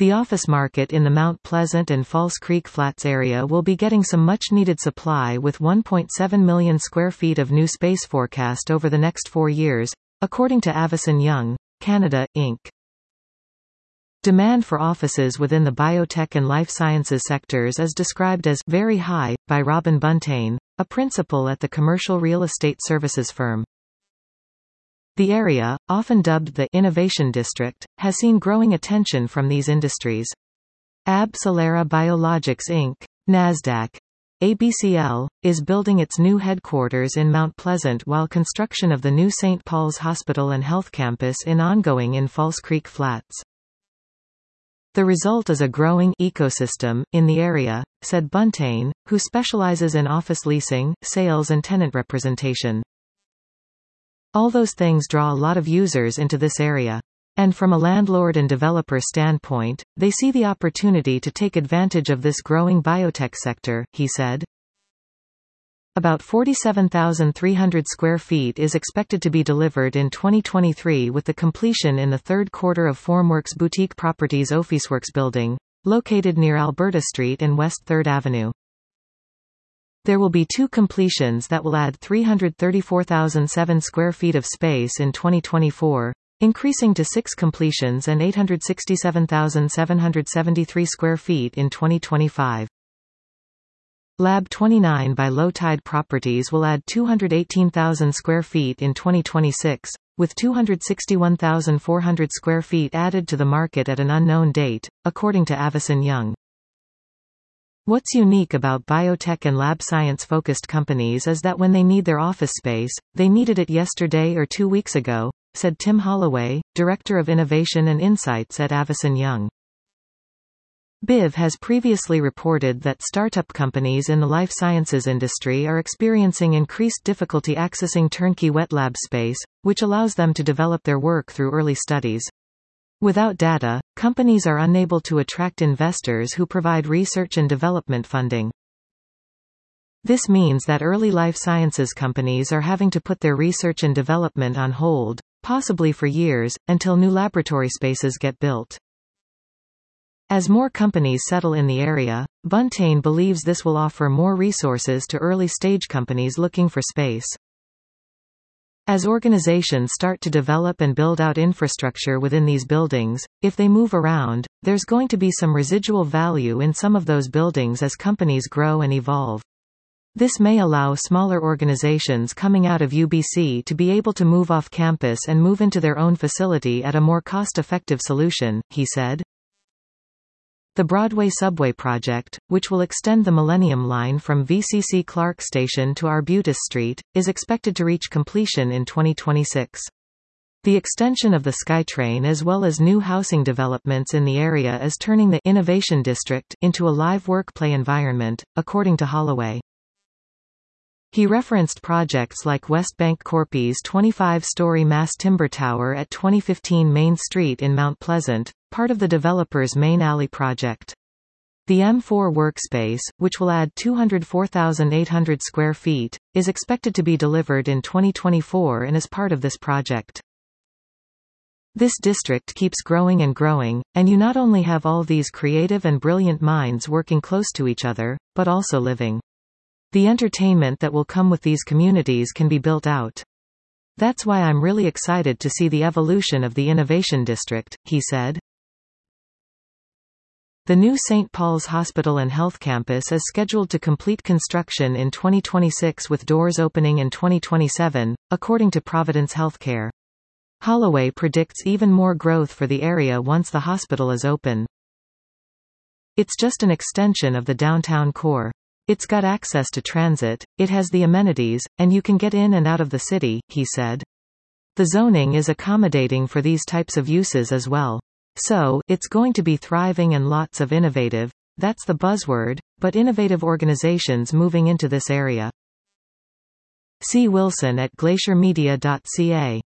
The office market in the Mount Pleasant and False Creek Flats area will be getting some much-needed supply with 1.7 million square feet of new space forecast over the next 4 years, according to Avison Young, Canada, Inc. Demand for offices within the biotech and life sciences sectors is described as very high by Robin Buntain, a principal at the commercial real estate services firm. The area, often dubbed the Innovation District, has seen growing attention from these industries. AbCellera Biologics Inc., Nasdaq, ABCL, is building its new headquarters in Mount Pleasant while construction of the new St. Paul's Hospital and Health Campus is ongoing in False Creek Flats. The result is a growing ecosystem in the area, said Buntain, who specializes in office leasing, sales and tenant representation. All those things draw a lot of users into this area. And from a landlord and developer standpoint, they see the opportunity to take advantage of this growing biotech sector, he said. About 47,300 square feet is expected to be delivered in 2023 with the completion in the third quarter of Formworks Boutique Properties Officeworks building, located near Alberta Street and West 3rd Avenue. There will be 2 completions that will add 334,007 square feet of space in 2024, increasing to 6 completions and 867,773 square feet in 2025. Lab 29 by Low Tide Properties will add 218,000 square feet in 2026, with 261,400 square feet added to the market at an unknown date, according to Avison Young. What's unique about biotech and lab science-focused companies is that when they need their office space, they needed it yesterday or 2 weeks ago, said Tim Holloway, Director of Innovation and Insights at Avison Young. BIV has previously reported that startup companies in the life sciences industry are experiencing increased difficulty accessing turnkey wet lab space, which allows them to develop their work through early studies. Without data, companies are unable to attract investors who provide research and development funding. This means that early life sciences companies are having to put their research and development on hold, possibly for years, until new laboratory spaces get built. As more companies settle in the area, Buntain believes this will offer more resources to early-stage companies looking for space. As organizations start to develop and build out infrastructure within these buildings, if they move around, there's going to be some residual value in some of those buildings as companies grow and evolve. This may allow smaller organizations coming out of UBC to be able to move off campus and move into their own facility at a more cost-effective solution, he said. The Broadway Subway project, which will extend the Millennium Line from VCC Clark Station to Arbutus Street, is expected to reach completion in 2026. The extension of the SkyTrain as well as new housing developments in the area is turning the Innovation District into a live work-play environment, according to Holloway. He referenced projects like Westbank Corp's 25-story mass timber tower at 2015 Main Street in Mount Pleasant, part of the developer's Main Alley project. The M4 workspace, which will add 204,800 square feet, is expected to be delivered in 2024 and is part of this project. This district keeps growing and growing, and you not only have all these creative and brilliant minds working close to each other, but also living. The entertainment that will come with these communities can be built out. That's why I'm really excited to see the evolution of the Innovation District, he said. The new St. Paul's Hospital and Health Campus is scheduled to complete construction in 2026 with doors opening in 2027, according to Providence Healthcare. Holloway predicts even more growth for the area once the hospital is open. It's just an extension of the downtown core. It's got access to transit, it has the amenities, and you can get in and out of the city, he said. The zoning is accommodating for these types of uses as well. So, it's going to be thriving and lots of innovative, that's the buzzword, but innovative organizations moving into this area. See Wilson at glaciermedia.ca.